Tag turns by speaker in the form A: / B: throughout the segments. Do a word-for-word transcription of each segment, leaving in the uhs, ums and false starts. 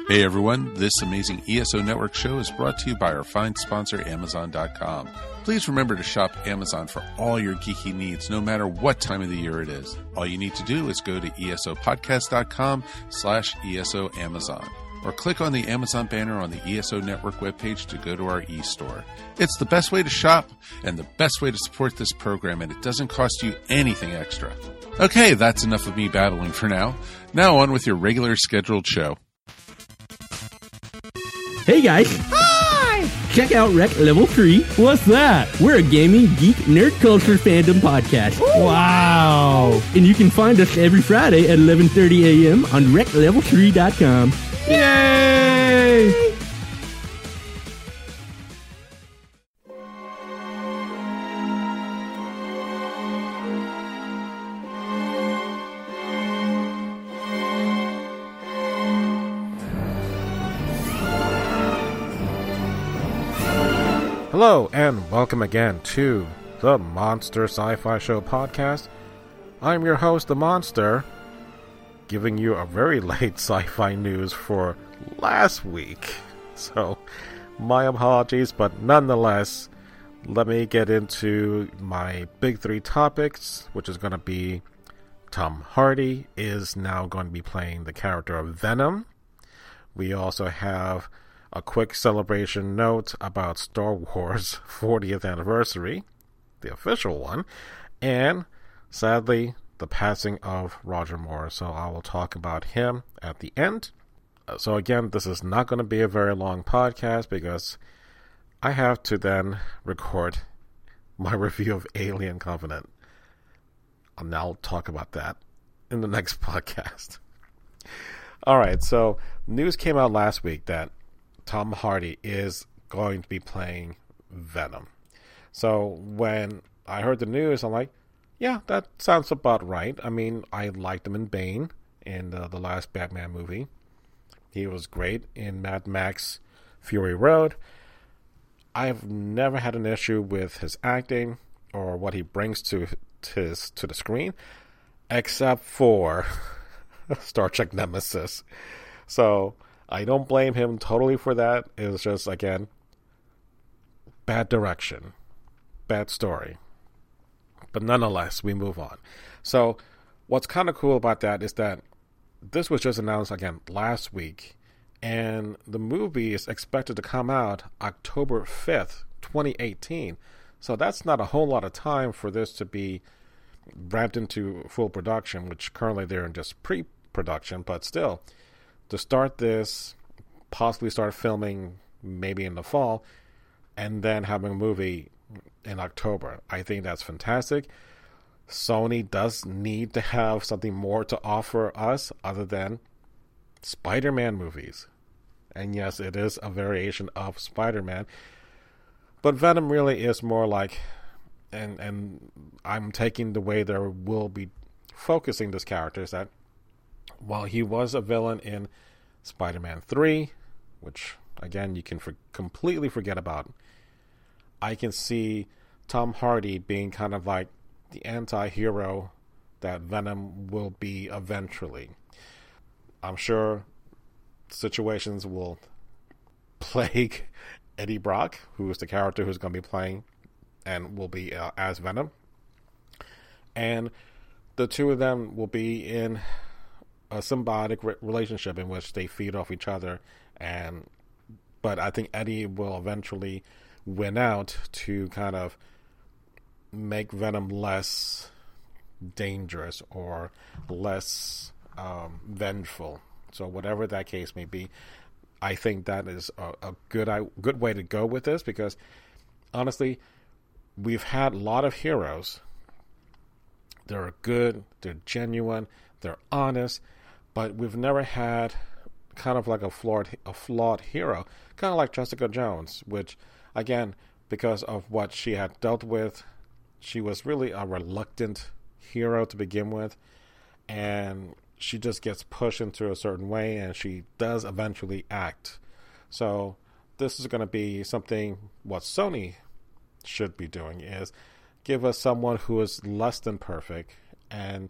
A: Hey everyone, this amazing E S O Network show is brought to you by our fine sponsor, Amazon dot com. Please remember to shop Amazon for all your geeky needs, no matter what time of the year it is. All you need to do is go to esopodcast.com slash ESOAmazon, or click on the Amazon banner on the E S O Network webpage to go to our e-store. It's the best way to shop and the best way to support this program, and it doesn't cost you anything extra. Okay, that's enough of me babbling for now. Now on with your regular scheduled show.
B: Hey guys! Hi! Check out Rec Level three. What's that? We're a gaming, geek, nerd culture fandom podcast. Ooh. Wow! And you can find us every Friday at eleven thirty a.m. on rec level three dot com. Yay!
C: Hello, and welcome again to the Monster Sci-Fi Show podcast. I'm your host, The Monster, giving you a very late sci-fi news for last week. So, my apologies, but nonetheless, let me get into my big three topics, which is going to be Tom Hardy is now going to be playing the character of Venom. We also have a quick celebration note about Star Wars fortieth anniversary, the official one, and sadly, the passing of Roger Moore. So I will talk about him at the end. So again, this is not going to be a very long podcast because I have to then record my review of Alien Covenant. I'll now talk about that in the next podcast. Alright, so news came out last week that Tom Hardy is going to be playing Venom. So when I heard the news, I'm like, yeah, that sounds about right. I mean, I liked him in Bane in uh, the last Batman movie. He was great in Mad Max Fury Road. I've never had an issue with his acting or what he brings to his to the screen, except for Star Trek Nemesis. So I don't blame him totally for that. It was just, again, bad direction, bad story. But nonetheless, we move on. So what's kind of cool about that is that this was just announced, again, last week. And the movie is expected to come out October fifth, twenty eighteen. So that's not a whole lot of time for this to be ramped into full production, which currently they're in just pre-production. But still, to start this, possibly start filming maybe in the fall, and then having a movie in October. I think that's fantastic. Sony does need to have something more to offer us other than Spider-Man movies. And yes, it is a variation of Spider-Man. But Venom really is more like, and and I'm taking the way they will be focusing this character is that while he was a villain in Spider-Man three, which, again, you can for- completely forget about, I can see Tom Hardy being kind of like the anti-hero that Venom will be eventually. I'm sure situations will plague Eddie Brock, who is the character who's going to be playing and will be uh, as Venom. And the two of them will be in a symbiotic re- relationship in which they feed off each other, and but I think Eddie will eventually win out to kind of make Venom less dangerous or less um, vengeful. So whatever that case may be, I think that is a, a good a good way to go with this, because honestly, we've had a lot of heroes. They're good, they're genuine, they're honest, but we've never had kind of like a flawed a flawed hero, kind of like Jessica Jones, which, again, because of what she had dealt with, she was really a reluctant hero to begin with, and she just gets pushed into a certain way, and she does eventually act. So this is going to be something what Sony should be doing, is give us someone who is less than perfect and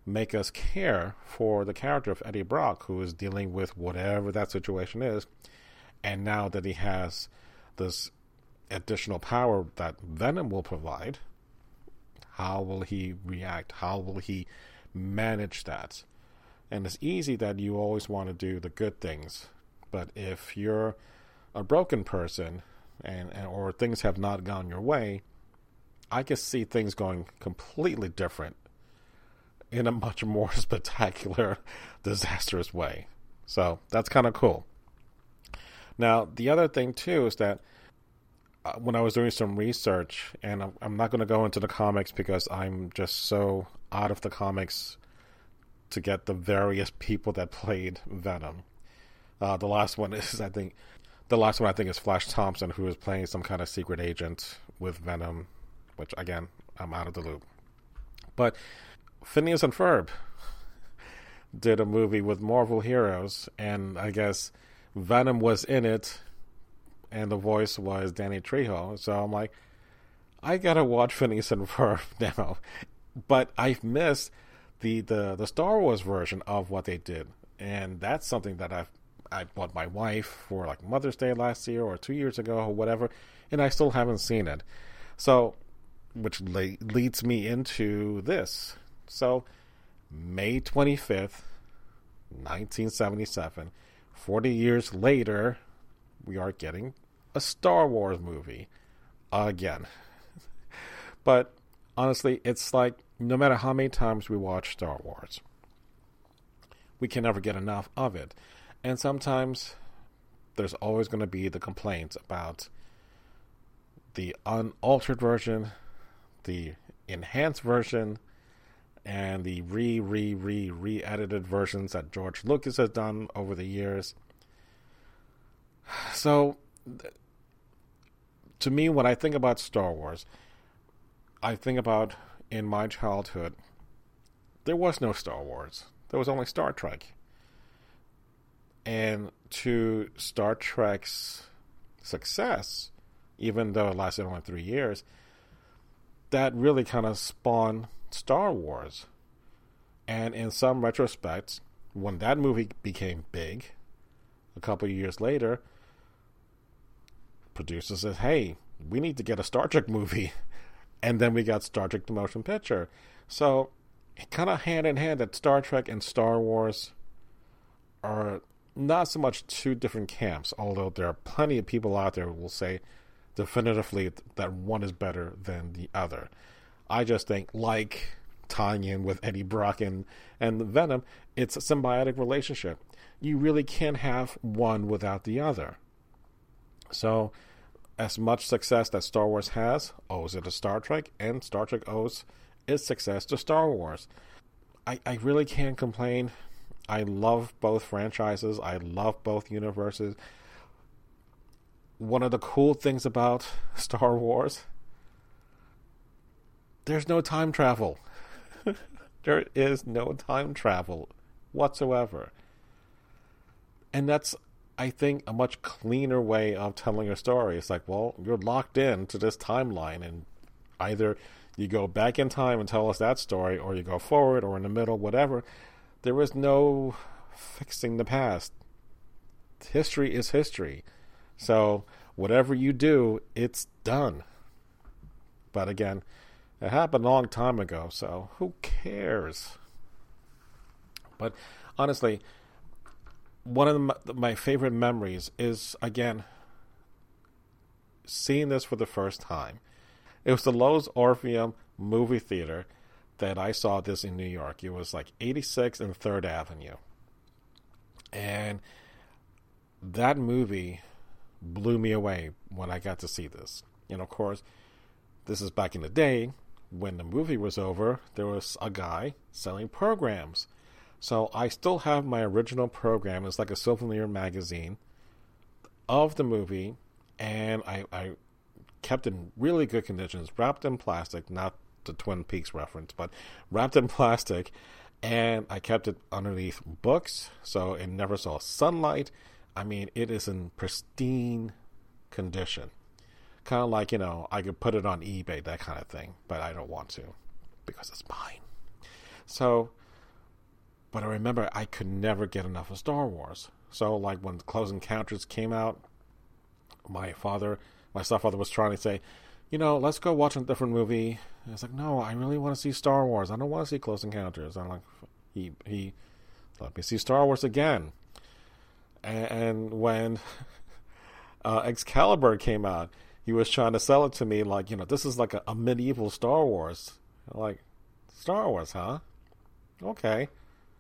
C: make us care for the character of Eddie Brock, who is dealing with whatever that situation is. And now that he has this additional power that Venom will provide, how will he react? How will he manage that? And it's easy that you always want to do the good things. But if you're a broken person and, and or things have not gone your way, I can see things going completely different in a much more spectacular, disastrous way. So that's kind of cool. Now, the other thing, too, is that uh, when I was doing some research, and I'm, I'm not going to go into the comics because I'm just so out of the comics to get the various people that played Venom. Uh, the last one is, I think, the last one I think is Flash Thompson, who is playing some kind of secret agent with Venom, which, again, I'm out of the loop. But Phineas and Ferb did a movie with Marvel Heroes, and I guess Venom was in it, and the voice was Danny Trejo. So I'm like, I gotta watch Phineas and Ferb now. But I've missed the, the, the Star Wars version of what they did, and that's something that I've I bought my wife for like Mother's Day last year or two years ago or whatever, and I still haven't seen it. So, which le- leads me into this. So, May twenty-fifth, nineteen seventy-seven, forty years later, we are getting a Star Wars movie again. But honestly, it's like no matter how many times we watch Star Wars, we can never get enough of it. And sometimes there's always going to be the complaints about the unaltered version, the enhanced version, and the re, re, re, re-edited versions that George Lucas has done over the years. So, to me, when I think about Star Wars, I think about in my childhood, there was no Star Wars. There was only Star Trek. And to Star Trek's success, even though it lasted only three years, that really kind of spawned Star Wars. And in some retrospects, when that movie became big, a couple of years later, producers said, hey, we need to get a Star Trek movie. And then we got Star Trek the Motion Picture. So, kind of hand in hand that Star Trek and Star Wars are not so much two different camps, although there are plenty of people out there who will say definitively that one is better than the other. I just think, like tying in with Eddie Brock and, and Venom, it's a symbiotic relationship. You really can't have one without the other. So, as much success that Star Wars has owes it to Star Trek, and Star Trek owes its success to Star Wars. I, I really can't complain. I love both franchises. I love both universes. One of the cool things about Star Wars, there's no time travel. There is no time travel whatsoever. And that's, I think, a much cleaner way of telling a story. It's like, well, you're locked in to this timeline, and either you go back in time and tell us that story, or you go forward or in the middle, whatever. There is no fixing the past. History is history. So whatever you do, it's done. But again, it happened a long time ago, so who cares? But honestly, one of the, my favorite memories is, again, seeing this for the first time. It was the Loews Orpheum movie theater that I saw this in New York. It was like eighty-sixth and third Avenue. And that movie blew me away when I got to see this. And of course, this is back in the day when the movie was over, there was a guy selling programs. So I still have my original program. It's like a souvenir magazine of the movie, and I, I kept it in really good conditions, wrapped in plastic, not the Twin Peaks reference, but wrapped in plastic, and I kept it underneath books, so it never saw sunlight. I mean, it is in pristine condition. Kind of like, you know, I could put it on eBay, that kind of thing, but I don't want to because it's mine. So but I remember I could never get enough of Star Wars. So, like, when Close Encounters came out, my father, my stepfather was trying to say, you know, let's go watch a different movie. And it's like, no, I really want to see Star Wars. I don't want to see Close Encounters. I'm like, he, he let me see Star Wars again. And, and when uh, Excalibur came out, he was trying to sell it to me like, you know, this is like a, a medieval Star Wars. I'm like, Star Wars, huh? Okay.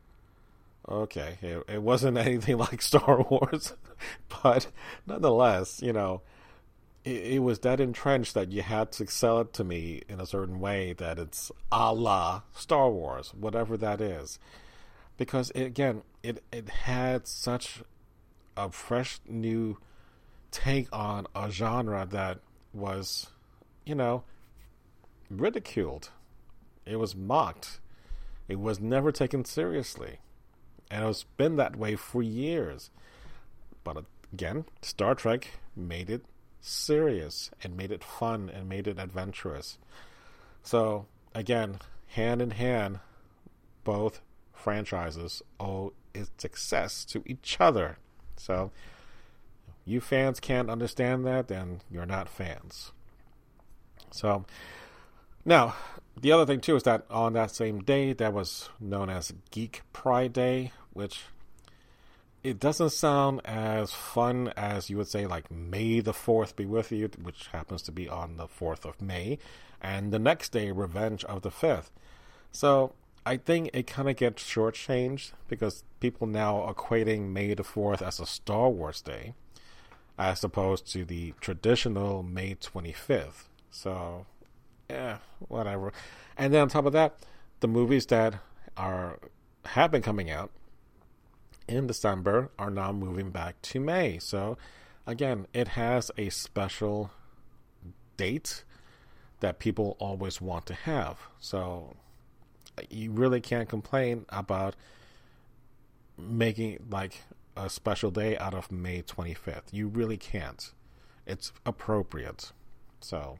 C: Okay. It, it wasn't anything like Star Wars, but nonetheless, you know, it, it was that entrenched that you had to sell it to me in a certain way that it's a la Star Wars, whatever that is. Because, it, again, it, it had such a fresh new take on a genre that was, you know, ridiculed. It was mocked. It was never taken seriously. And it's been that way for years. But again, Star Trek made it serious and made it fun and made it adventurous. So, again, hand in hand, both franchises owe its success to each other. So, you fans can't understand that, then you're not fans. So, now, the other thing, too, is that on that same day, that was known as Geek Pride Day, which it doesn't sound as fun as you would say, like, May the fourth be with you, which happens to be on the fourth of May, and the next day, Revenge of the fifth. So, I think it kind of gets shortchanged because people now are equating May the fourth as a Star Wars Day, as opposed to the traditional May twenty-fifth. So, yeah, whatever. And then on top of that, the movies that are have been coming out in December are now moving back to May. So, again, it has a special date that people always want to have. So, you really can't complain about making, like, a special day out of May twenty-fifth. You really can't. It's appropriate. So,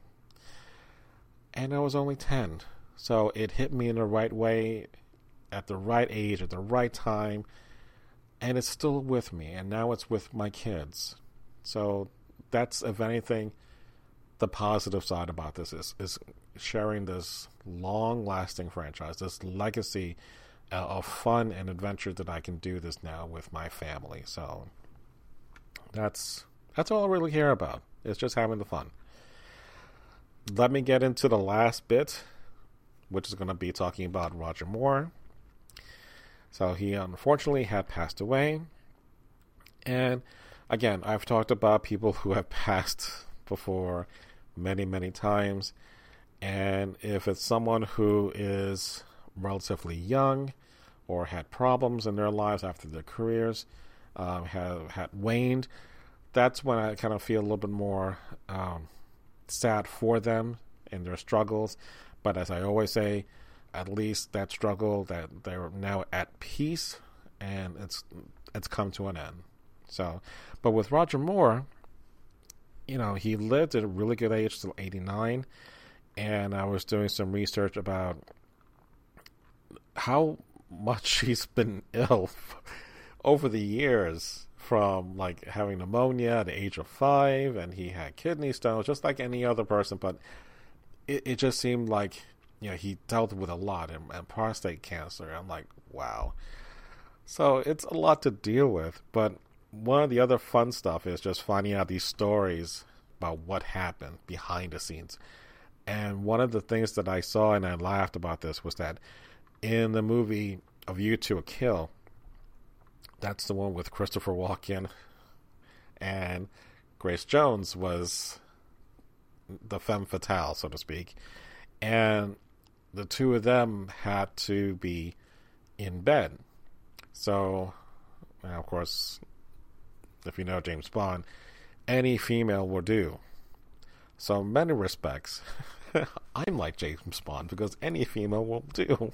C: and I was only ten. So it hit me in the right way, at the right age, at the right time, and it's still with me, and now it's with my kids. So that's, if anything, the positive side about this is, is sharing this long-lasting franchise, this legacy uh, of fun and adventure that I can do this now with my family. So that's that's all I really care about. It's just having the fun. Let me get into the last bit, which is going to be talking about Roger Moore. So he unfortunately had passed away. And again, I've talked about people who have passed before many, many times. And if it's someone who is relatively young or had problems in their lives after their careers um, have had waned, that's when I kind of feel a little bit more um, sad for them and their struggles. But as I always say, at least that struggle, that they're now at peace and it's it's come to an end. So, but with Roger Moore, you know, he lived at a really good age till eighty-nine, and I was doing some research about how much he's been ill over the years, from like having pneumonia at the age of five, and he had kidney stones just like any other person, but it, it just seemed like, you know, he dealt with a lot, and, and prostate cancer. I'm like, wow. So it's a lot to deal with, but one of the other fun stuff is just finding out these stories about what happened behind the scenes. And one of the things that I saw, and I laughed about this, was that in the movie A View to a Kill, that's the one with Christopher Walken, and Grace Jones was the femme fatale, so to speak. And the two of them had to be in bed. So, of course, if you know James Bond, any female will do. So in many respects, I'm like James Bond, because any female will do.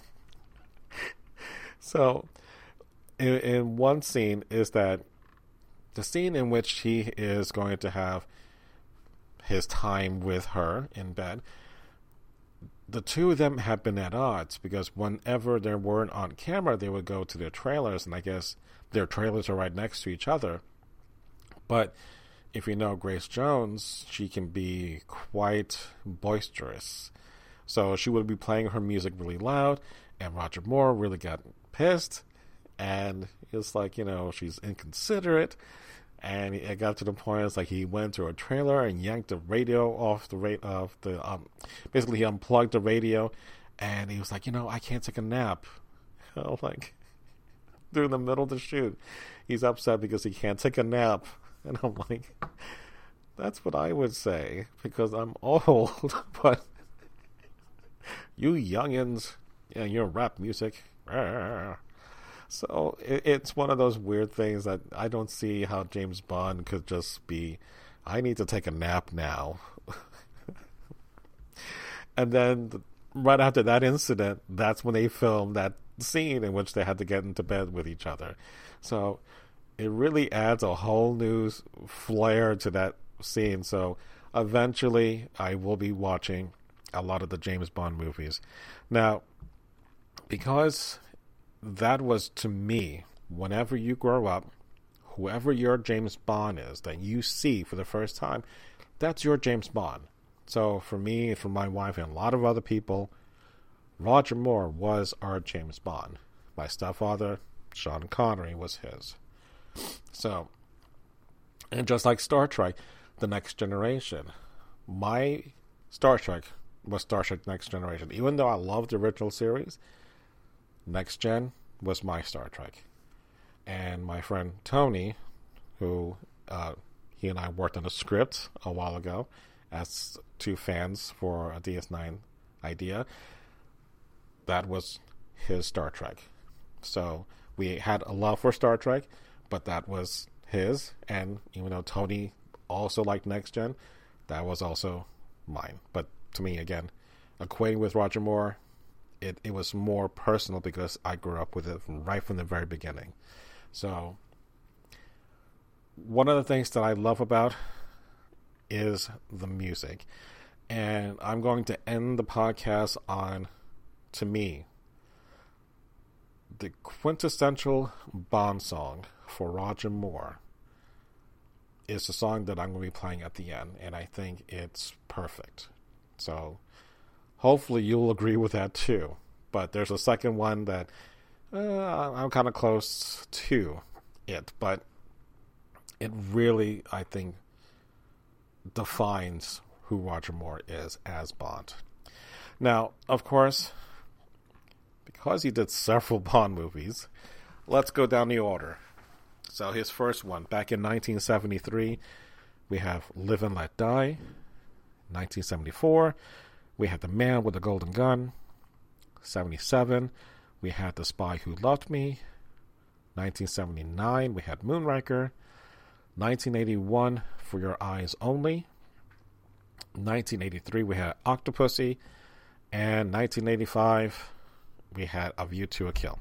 C: So, in, in one scene is that the scene in which he is going to have his time with her in bed, the two of them have been at odds because whenever they weren't on camera, they would go to their trailers, and I guess their trailers are right next to each other. But if you know Grace Jones, she can be quite boisterous. So she would be playing her music really loud, and Roger Moore really got pissed, and it's like, you know, she's inconsiderate. And it got to the point, it's like he went to a trailer and yanked the radio off the rate of the, um, basically he unplugged the radio, and he was like, you know, I can't take a nap. You know, like, during the middle of the shoot, he's upset because he can't take a nap. And I'm like, that's what I would say, because I'm old, but you youngins, yeah, your rap music. So it, it's one of those weird things that I don't see how James Bond could just be, I need to take a nap now. And then right after that incident, that's when they filmed that scene in which they had to get into bed with each other. So it really adds a whole new flair to that scene. So eventually I will be watching a lot of the James Bond movies. Now, because that was, to me, whenever you grow up, whoever your James Bond is that you see for the first time, that's your James Bond. So for me, for my wife, and a lot of other people, Roger Moore was our James Bond. My stepfather, Sean Connery, was his. So, and just like Star Trek, The Next Generation, my Star Trek was Star Trek Next Generation. Even though I loved the original series, Next Gen was my Star Trek. And my friend Tony, who uh, he and I worked on a script a while ago as two fans for a D S nine idea, that was his Star Trek. So we had a love for Star Trek, but that was his. And even though Tony also liked Next Gen, that was also mine. But to me, again, equating with Roger Moore, It, it was more personal because I grew up with it from, right from the very beginning. So one of the things that I love about is the music. And I'm going to end the podcast on, to me, the quintessential Bond song for Roger Moore is the song that I'm going to be playing at the end. And I think it's perfect. So hopefully you'll agree with that too. But there's a second one that uh, I'm kind of close to it. But it really, I think, defines who Roger Moore is as Bond. Now, of course, because he did several Bond movies, let's go down the order. So his first one, back in nineteen seventy-three, we have Live and Let Die. nineteen seventy-four, we had The Man with the Golden Gun. seventy-seven, we had The Spy Who Loved Me. nineteen seventy-nine, we had Moonraker. nineteen eighty-one, For Your Eyes Only. nineteen eighty-three, we had Octopussy. And nineteen eighty-five, we had A View to a Kill.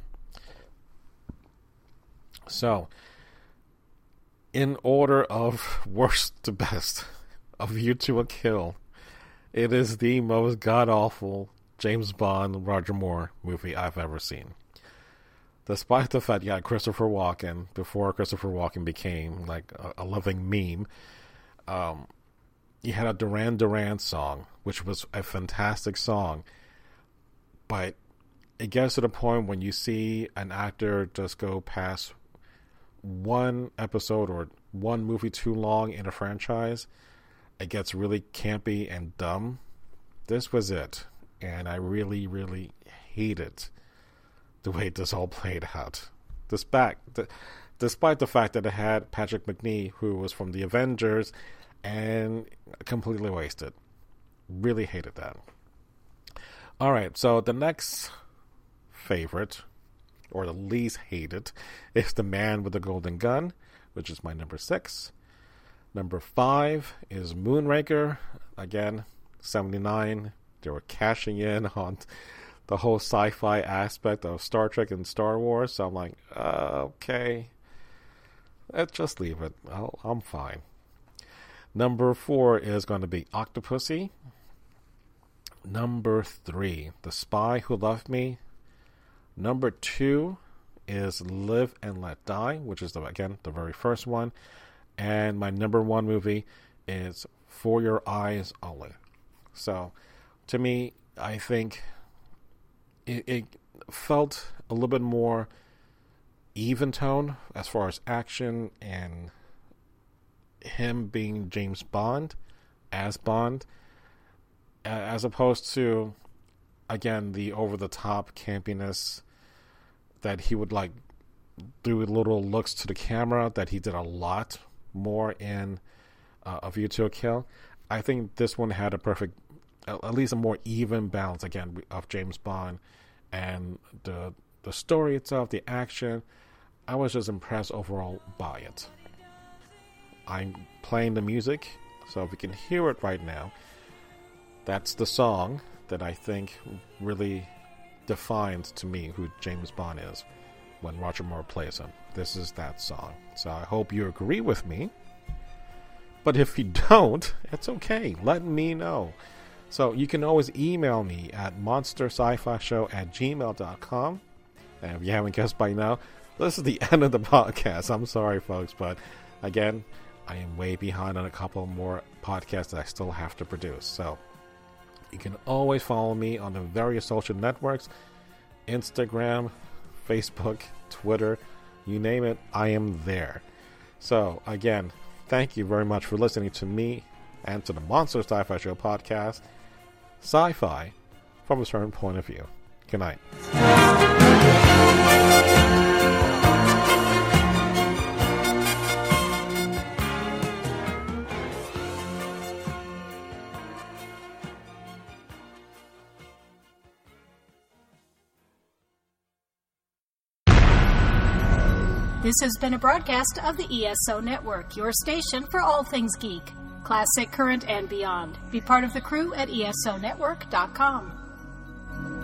C: So, in order of worst to best, A View to a Kill, it is the most god-awful James Bond, Roger Moore movie I've ever seen. Despite the fact you had Christopher Walken, before Christopher Walken became like a, a living meme, um, you had a Duran Duran song, which was a fantastic song, but it gets to the point when you see an actor just go past one episode or one movie too long in a franchise, it gets really campy and dumb. This was it. And I really, really hated the way this all played out. Despite the, despite the fact that it had Patrick Macnee, who was from the Avengers, and completely wasted. Really hated that. Alright, so the next favorite, or the least hated, is The Man with the Golden Gun, which is my number six. Number five is Moonraker. Again, seventy-nine. They were cashing in on the whole sci-fi aspect of Star Trek and Star Wars. So I'm like, uh, okay, let's just leave it. I'll, I'm fine. Number four is going to be Octopussy. number three, The Spy Who Loved Me. Number two is Live and Let Die, which is, the, again, the very first one. And my number one movie is For Your Eyes Only. So, to me, I think it, it felt a little bit more even tone as far as action and him being James Bond as Bond, as opposed to, again, the over-the-top campiness that he would like do little looks to the camera that he did a lot more in uh, A View to a Kill. I think this one had a perfect, at least a more even balance, again, of James Bond and the the story itself, the action. I was just impressed overall by it. I'm playing the music, so if you can hear it right now, that's the song that I think really defines to me who James Bond is when Roger Moore plays him. This is that song. So I hope you agree with me. But if you don't, it's okay. Let me know. So you can always email me at monster sci fi show at gmail dot com. And if you haven't guessed by now, this is the end of the podcast. I'm sorry, folks, but again, I am way behind on a couple more podcasts that I still have to produce. So you can always follow me on the various social networks, Instagram, Facebook, Twitter, you name it, I am there. So again, thank you very much for listening to me and to the Monster Sci-Fi Show podcast, sci-fi from a certain point of view. Good night.
D: This has been a broadcast of the E S O Network, your station for all things geek, classic, current, and beyond. Be part of the crew at E S O network dot com.